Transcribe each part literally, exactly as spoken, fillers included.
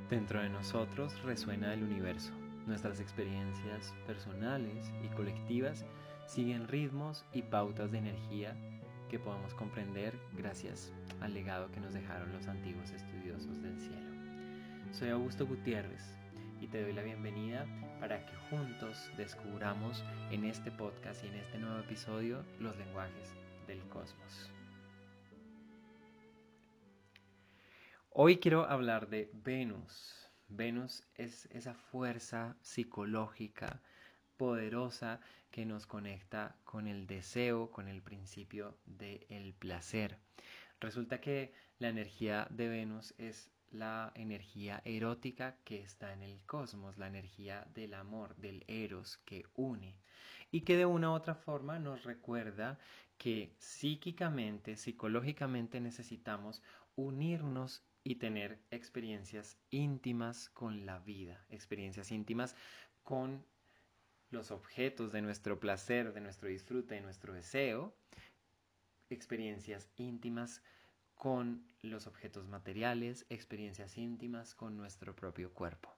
Dentro de nosotros resuena el universo. Nuestras experiencias personales y colectivas siguen ritmos y pautas de energía que podemos comprender gracias al legado que nos dejaron los antiguos estudiosos del cielo. Soy Augusto Gutiérrez y te doy la bienvenida para que juntos descubramos en este podcast y en este nuevo episodio los lenguajes del cosmos. Hoy quiero hablar de Venus. Venus es esa fuerza psicológica poderosa que nos conecta con el deseo, con el principio del placer. Resulta que la energía de Venus es la energía erótica que está en el cosmos, la energía del amor, del eros que une y que de una u otra forma nos recuerda que psíquicamente, psicológicamente necesitamos unirnos y tener experiencias íntimas con la vida, experiencias íntimas con los objetos de nuestro placer, de nuestro disfrute, de nuestro deseo, experiencias íntimas con los objetos materiales, experiencias íntimas con nuestro propio cuerpo.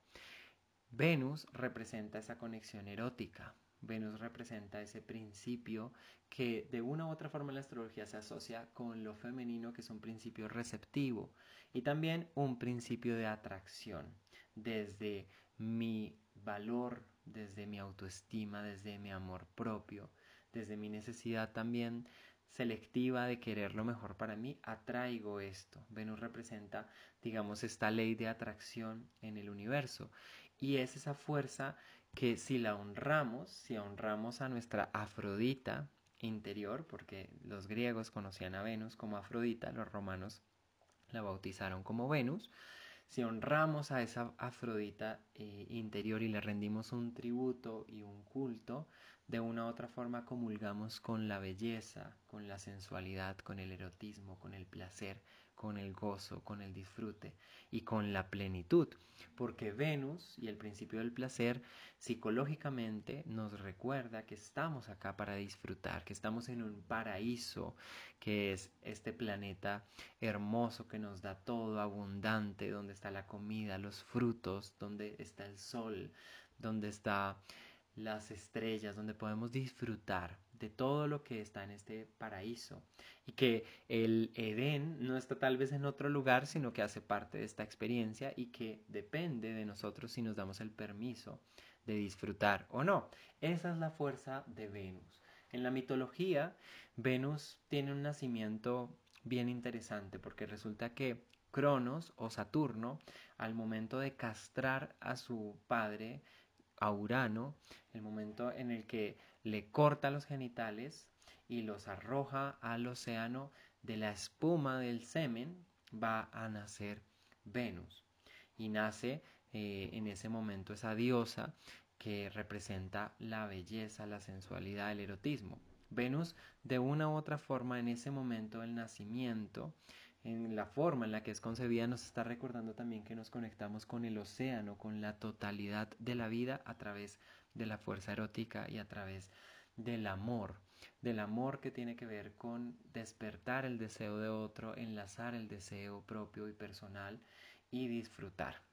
Venus representa esa conexión erótica. Venus representa ese principio que de una u otra forma en la astrología se asocia con lo femenino, que es un principio receptivo y también un principio de atracción. Desde mi valor, desde mi autoestima, desde mi amor propio, desde mi necesidad también selectiva de querer lo mejor para mí, atraigo esto. Venus representa, digamos, esta ley de atracción en el universo. Y es esa fuerza que si la honramos, si honramos a nuestra Afrodita interior, porque los griegos conocían a Venus como Afrodita, los romanos la bautizaron como Venus, si honramos a esa Afrodita eh, interior y le rendimos un tributo y un culto, de una u otra forma comulgamos con la belleza, con la sensualidad, con el erotismo, con el placer, con el gozo, con el disfrute y con la plenitud. Porque Venus y el principio del placer psicológicamente nos recuerda que estamos acá para disfrutar, que estamos en un paraíso, que es este planeta hermoso que nos da todo, abundante, donde está la comida, los frutos, donde está el sol, donde está las estrellas, donde podemos disfrutar de todo lo que está en este paraíso y que el Edén no está tal vez en otro lugar, sino que hace parte de esta experiencia y que depende de nosotros si nos damos el permiso de disfrutar o no. Esa es la fuerza de Venus. En la mitología, Venus tiene un nacimiento bien interesante porque resulta que Cronos o Saturno, al momento de castrar a su padre, a Urano, el momento en el que le corta los genitales y los arroja al océano, de la espuma del semen va a nacer Venus. Y nace eh, en ese momento esa diosa que representa la belleza, la sensualidad, el erotismo. Venus, de una u otra forma, en ese momento del nacimiento, en la forma en la que es concebida, nos está recordando también que nos conectamos con el océano, con la totalidad de la vida a través de la fuerza erótica y a través del amor, del amor que tiene que ver con despertar el deseo de otro, enlazar el deseo propio y personal y disfrutar.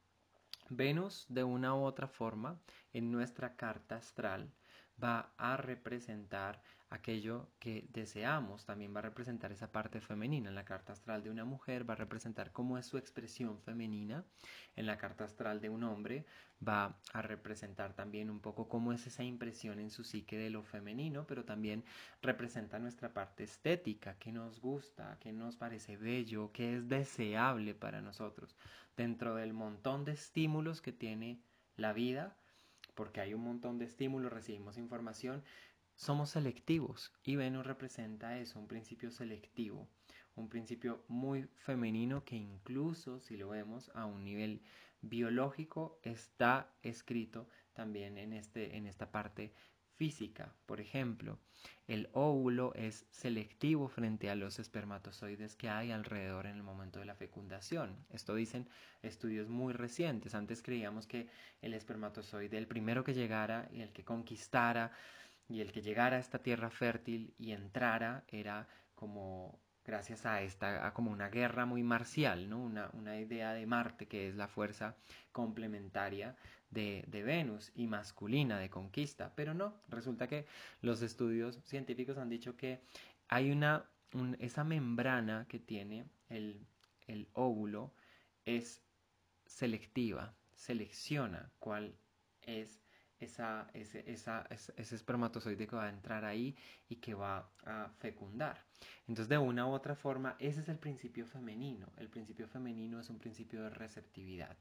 Venus, de una u otra forma, en nuestra carta astral va a representar aquello que deseamos, también va a representar esa parte femenina. En la carta astral de una mujer va a representar cómo es su expresión femenina, en la carta astral de un hombre va a representar también un poco cómo es esa impresión en su psique de lo femenino, pero también representa nuestra parte estética, que nos gusta, que nos parece bello, que es deseable para nosotros. Dentro del montón de estímulos que tiene la vida, porque hay un montón de estímulos, recibimos información, somos selectivos y Venus representa eso, un principio selectivo, un principio muy femenino que incluso si lo vemos a un nivel biológico está escrito también en, este, en esta parte física. Por ejemplo, el óvulo es selectivo frente a los espermatozoides que hay alrededor en el momento de la fecundación. Esto dicen estudios muy recientes. Antes creíamos que el espermatozoide, el primero que llegara y el que conquistara y el que llegara a esta tierra fértil y entrara, era como gracias a esta, a como una guerra muy marcial, ¿no? Una, una idea de Marte que es la fuerza complementaria de, de Venus y masculina de conquista, pero no, resulta que los estudios científicos han dicho que hay una, un, esa membrana que tiene el, el óvulo es selectiva, selecciona cuál es esa, ese, esa, ese espermatozoide que va a entrar ahí y que va a fecundar. Entonces, de una u otra forma, ese es el principio femenino. El principio femenino es un principio de receptividad.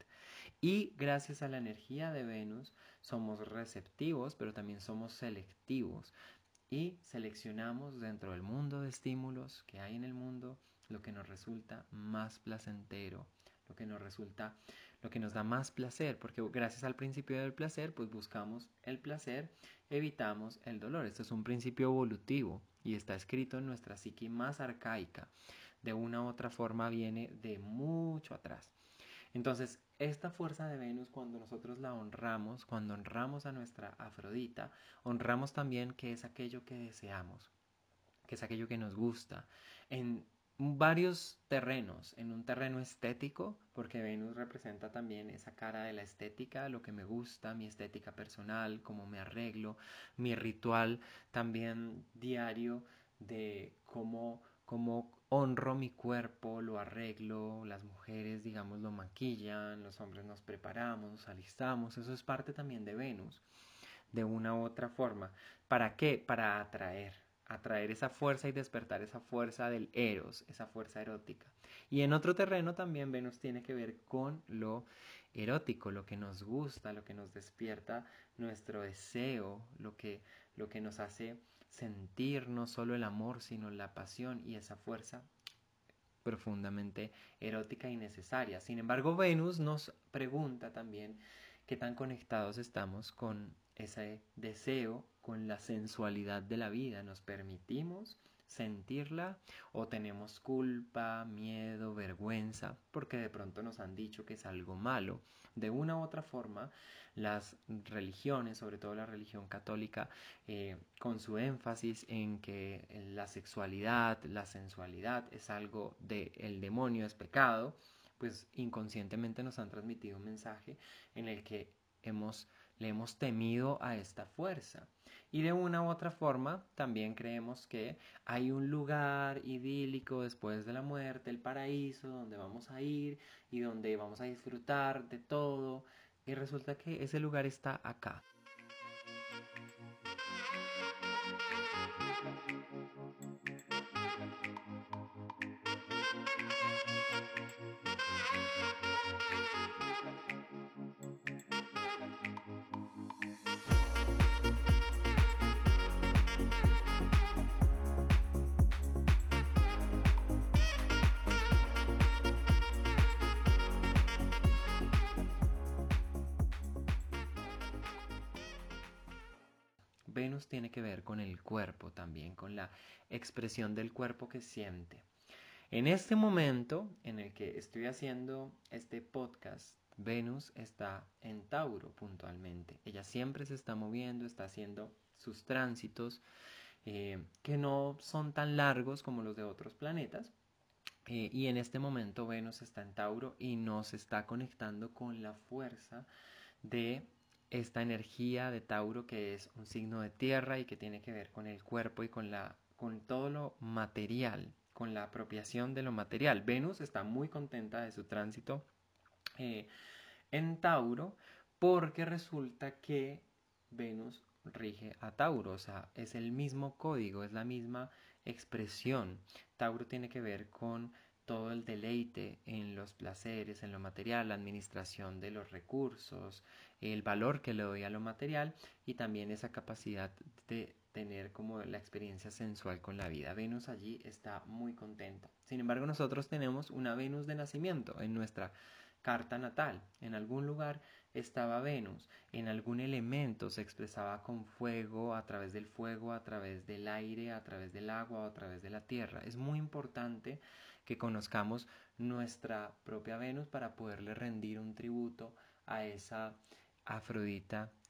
Y gracias a la energía de Venus, somos receptivos, pero también somos selectivos. Y seleccionamos dentro del mundo de estímulos que hay en el mundo lo que nos resulta más placentero, lo que nos resulta, lo que nos da más placer, porque gracias al principio del placer, pues buscamos el placer, evitamos el dolor. Esto es un principio evolutivo y está escrito en nuestra psique más arcaica. De una u otra forma viene de mucho atrás. Entonces, esta fuerza de Venus, cuando nosotros la honramos, cuando honramos a nuestra Afrodita, honramos también que es aquello que deseamos, que es aquello que nos gusta. En varios terrenos, en un terreno estético, porque Venus representa también esa cara de la estética, lo que me gusta, mi estética personal, cómo me arreglo, mi ritual también diario de cómo, cómo honro mi cuerpo, lo arreglo, las mujeres, digamos, lo maquillan, los hombres nos preparamos, nos alistamos, eso es parte también de Venus, de una u otra forma. ¿Para qué? Para atraer, atraer esa fuerza y despertar esa fuerza del eros, esa fuerza erótica. Y en otro terreno también Venus tiene que ver con lo erótico, lo que nos gusta, lo que nos despierta nuestro deseo, lo que, lo que nos hace sentir no solo el amor, sino la pasión y esa fuerza profundamente erótica y necesaria. Sin embargo, Venus nos pregunta también qué tan conectados estamos con ese deseo, con la sensualidad de la vida. ¿Nos permitimos sentirla o tenemos culpa, miedo, vergüenza porque de pronto nos han dicho que es algo malo? De una u otra forma, las religiones, sobre todo la religión católica, eh, con su énfasis en que la sexualidad, la sensualidad es algo del demonio, es pecado, pues inconscientemente nos han transmitido un mensaje en el que hemos, le hemos temido a esta fuerza. Y de una u otra forma también creemos que hay un lugar idílico después de la muerte, el paraíso, donde vamos a ir y donde vamos a disfrutar de todo. Y resulta que ese lugar está acá. Venus tiene que ver con el cuerpo también, con la expresión del cuerpo que siente. En este momento en el que estoy haciendo este podcast, Venus está en Tauro puntualmente. Ella siempre se está moviendo, está haciendo sus tránsitos eh, que no son tan largos como los de otros planetas. Eh, y en este momento Venus está en Tauro y nos está conectando con la fuerza de esta energía de Tauro, que es un signo de tierra y que tiene que ver con el cuerpo y con, la, con todo lo material, con la apropiación de lo material. Venus está muy contenta de su tránsito eh, en Tauro porque resulta que Venus rige a Tauro, o sea, es el mismo código, es la misma expresión. Tauro tiene que ver con todo el deleite en los placeres, en lo material, la administración de los recursos, el valor que le doy a lo material y también esa capacidad de tener como la experiencia sensual con la vida. Venus allí está muy contenta. Sin embargo, nosotros tenemos una Venus de nacimiento en nuestra carta natal. En algún lugar estaba Venus, en algún elemento se expresaba con fuego, a través del fuego, a través del aire, a través del agua o a través de la tierra. Es muy importante que conozcamos nuestra propia Venus para poderle rendir un tributo a esa Afrodita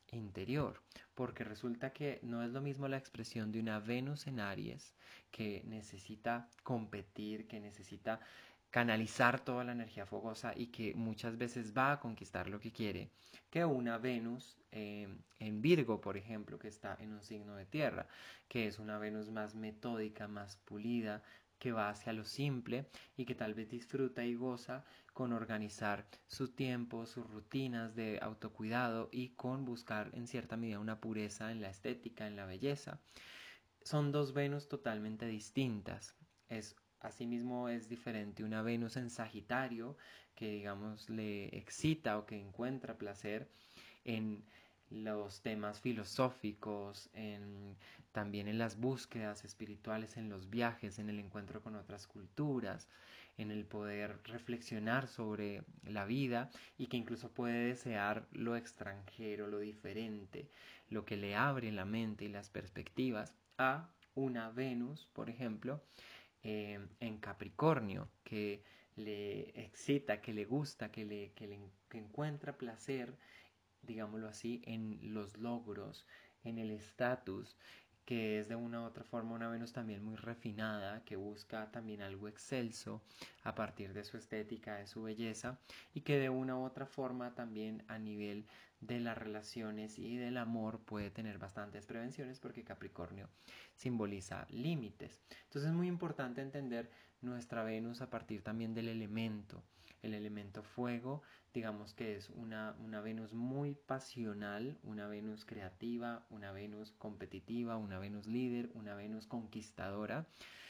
interior, porque resulta que no es lo mismo la expresión de una Venus en Aries que necesita competir, que necesita canalizar toda la energía fogosa y que muchas veces va a conquistar lo que quiere, que una Venus eh, en Virgo, por ejemplo, que está en un signo de tierra, que es una Venus más metódica, más pulida, que va hacia lo simple y que tal vez disfruta y goza con organizar su tiempo, sus rutinas de autocuidado y con buscar en cierta medida una pureza en la estética, en la belleza. Son dos Venus totalmente distintas. Es Asimismo es diferente una Venus en Sagitario que digamos le excita o que encuentra placer en los temas filosóficos, en, también en las búsquedas espirituales, en los viajes, en el encuentro con otras culturas, en el poder reflexionar sobre la vida y que incluso puede desear lo extranjero, lo diferente, lo que le abre la mente y las perspectivas a una Venus, por ejemplo, eh, en Capricornio, que le excita, que le gusta, que, le, que, le, que encuentra placer, digámoslo así, en los logros, en el estatus, que es de una u otra forma una Venus también muy refinada, que busca también algo excelso a partir de su estética, de su belleza, y que de una u otra forma también a nivel de las relaciones y del amor puede tener bastantes prevenciones porque Capricornio simboliza límites. Entonces es muy importante entender nuestra Venus a partir también del elemento. El elemento fuego, digamos que es una, una Venus muy pasional, una Venus creativa, una Venus competitiva, una Venus líder, una Venus conquistadora,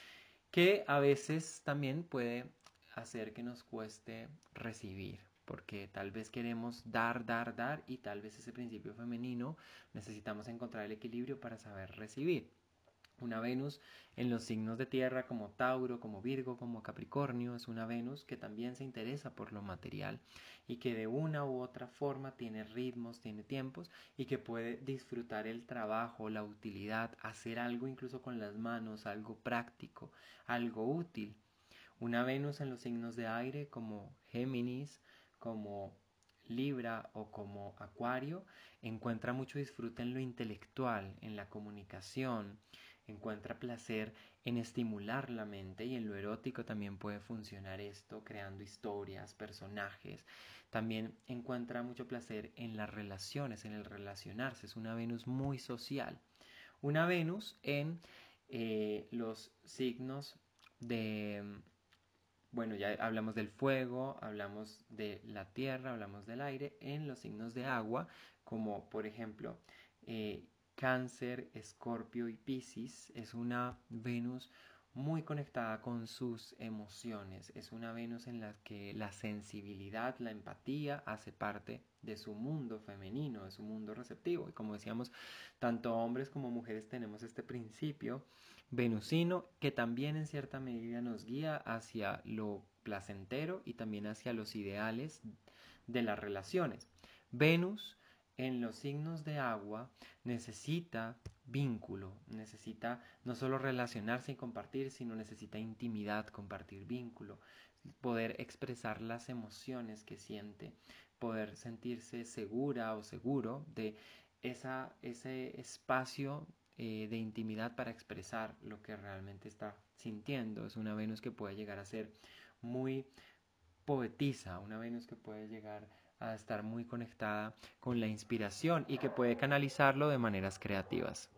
que a veces también puede hacer que nos cueste recibir, porque tal vez queremos dar, dar, dar y tal vez ese principio femenino necesitamos encontrar el equilibrio para saber recibir. Una Venus en los signos de tierra como Tauro, como Virgo, como Capricornio, es una Venus que también se interesa por lo material y que de una u otra forma tiene ritmos, tiene tiempos y que puede disfrutar el trabajo, la utilidad, hacer algo incluso con las manos, algo práctico, algo útil. Una Venus en los signos de aire como Géminis, como Libra o como Acuario, encuentra mucho disfrute en lo intelectual, en la comunicación, encuentra placer en estimular la mente y en lo erótico también puede funcionar esto, creando historias, personajes. También encuentra mucho placer en las relaciones, en el relacionarse. Es una Venus muy social. Una Venus en eh, los signos de bueno, ya hablamos del fuego, hablamos de la tierra, hablamos del aire, en los signos de agua, como por ejemplo eh, Cáncer, Escorpio y Piscis, es una Venus muy conectada con sus emociones, es una Venus en la que la sensibilidad, la empatía hace parte de su mundo femenino, de su mundo receptivo. Y como decíamos, tanto hombres como mujeres tenemos este principio venusino que también en cierta medida nos guía hacia lo placentero y también hacia los ideales de las relaciones. Venus en los signos de agua necesita vínculo, necesita no solo relacionarse y compartir, sino necesita intimidad, compartir vínculo, poder expresar las emociones que siente, poder sentirse segura o seguro de esa, ese espacio eh, de intimidad para expresar lo que realmente está sintiendo. Es una Venus que puede llegar a ser muy poetisa, una Venus que puede llegar a estar muy conectada con la inspiración y que puede canalizarlo de maneras creativas.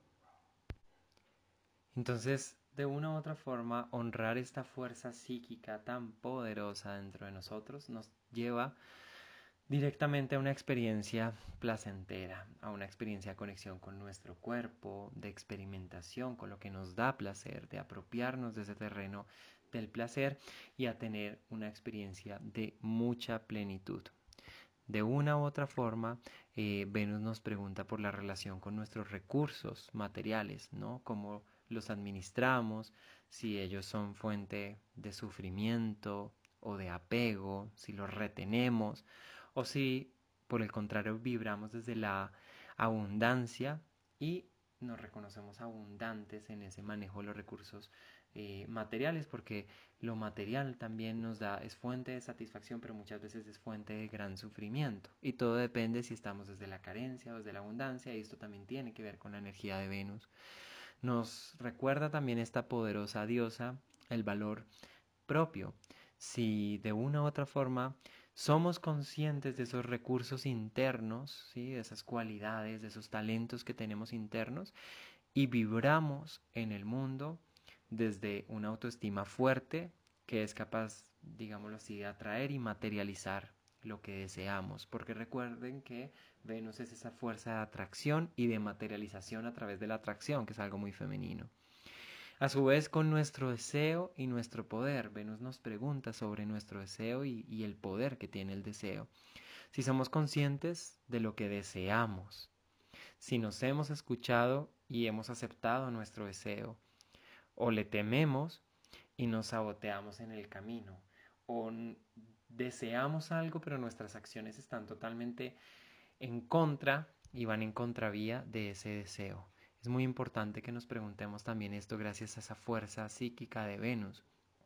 Entonces, de una u otra forma, honrar esta fuerza psíquica tan poderosa dentro de nosotros nos lleva directamente a una experiencia placentera, a una experiencia de conexión con nuestro cuerpo, de experimentación con lo que nos da placer, de apropiarnos de ese terreno del placer y a tener una experiencia de mucha plenitud. De una u otra forma, eh, Venus nos pregunta por la relación con nuestros recursos materiales, ¿no? Cómo los administramos, si ellos son fuente de sufrimiento o de apego, si los retenemos o si por el contrario vibramos desde la abundancia y nos reconocemos abundantes en ese manejo de los recursos eh, materiales, porque lo material también nos da, es fuente de satisfacción, pero muchas veces es fuente de gran sufrimiento. Y todo depende si estamos desde la carencia o desde la abundancia, y esto también tiene que ver con la energía de Venus. Nos recuerda también esta poderosa diosa el valor propio. Si de una u otra forma somos conscientes de esos recursos internos, ¿sí? De esas cualidades, de esos talentos que tenemos internos, y vibramos en el mundo desde una autoestima fuerte que es capaz, digámoslo así, de atraer y materializar lo que deseamos, porque recuerden que Venus es esa fuerza de atracción y de materialización a través de la atracción, que es algo muy femenino. A su vez, con nuestro deseo y nuestro poder, Venus nos pregunta sobre nuestro deseo y, y el poder que tiene el deseo. Si somos conscientes de lo que deseamos, si nos hemos escuchado y hemos aceptado nuestro deseo, o le tememos y nos saboteamos en el camino, o deseamos algo pero nuestras acciones están totalmente en contra y van en contravía de ese deseo. Es muy importante que nos preguntemos también esto gracias a esa fuerza psíquica de Venus.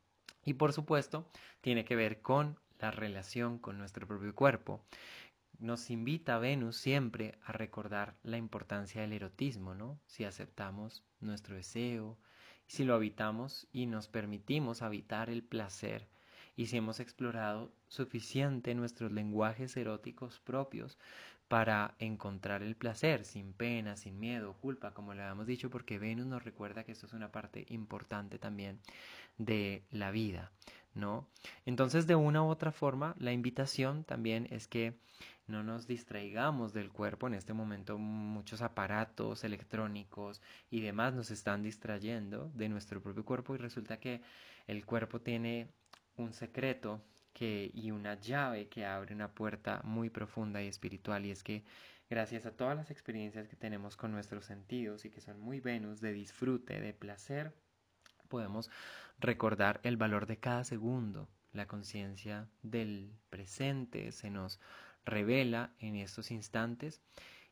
Y por supuesto, tiene que ver con la relación con nuestro propio cuerpo. Nos invita Venus siempre a recordar la importancia del erotismo, ¿no? Si aceptamos nuestro deseo, si lo habitamos y nos permitimos habitar el placer, y si hemos explorado suficiente nuestros lenguajes eróticos propios para encontrar el placer sin pena, sin miedo, culpa, como le habíamos dicho, porque Venus nos recuerda que esto es una parte importante también de la vida, ¿no? Entonces, de una u otra forma, la invitación también es que no nos distraigamos del cuerpo. En este momento muchos aparatos electrónicos y demás nos están distrayendo de nuestro propio cuerpo, y resulta que el cuerpo tiene un secreto que, y una llave que abre una puerta muy profunda y espiritual, y es que gracias a todas las experiencias que tenemos con nuestros sentidos y que son muy Venus, de disfrute, de placer, podemos recordar el valor de cada segundo. La conciencia del presente se nos revela en estos instantes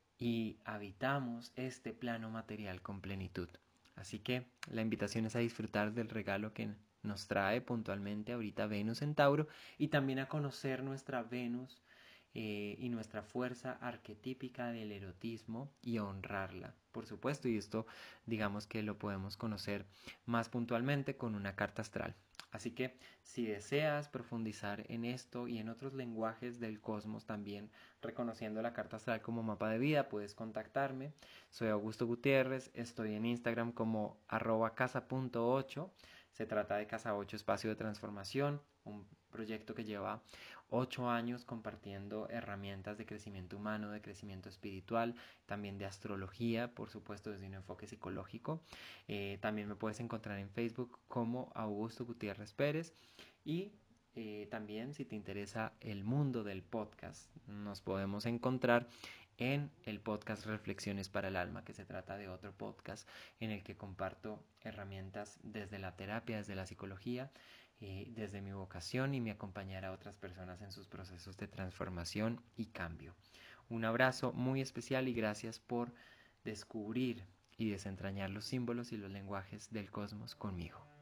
y habitamos este plano material con plenitud. Así que la invitación es a disfrutar del regalo que nos trae puntualmente ahorita Venus en Tauro, y también a conocer nuestra Venus eh, y nuestra fuerza arquetípica del erotismo, y honrarla, por supuesto, y esto digamos que lo podemos conocer más puntualmente con una carta astral. Así que si deseas profundizar en esto y en otros lenguajes del cosmos también, reconociendo la carta astral como mapa de vida, puedes contactarme. Soy Augusto Gutiérrez, estoy en Instagram como arroba casa punto ocho. Se trata de Casa ocho Espacio de Transformación, un proyecto que lleva ocho años compartiendo herramientas de crecimiento humano, de crecimiento espiritual, también de astrología, por supuesto desde un enfoque psicológico. Eh, también me puedes encontrar en Facebook como Augusto Gutiérrez Pérez, y eh, también si te interesa el mundo del podcast, nos podemos encontrar en el podcast Reflexiones para el Alma, que se trata de otro podcast en el que comparto herramientas desde la terapia, desde la psicología, eh, desde mi vocación, y me acompañará a otras personas en sus procesos de transformación y cambio. Un abrazo muy especial y gracias por descubrir y desentrañar los símbolos y los lenguajes del cosmos conmigo.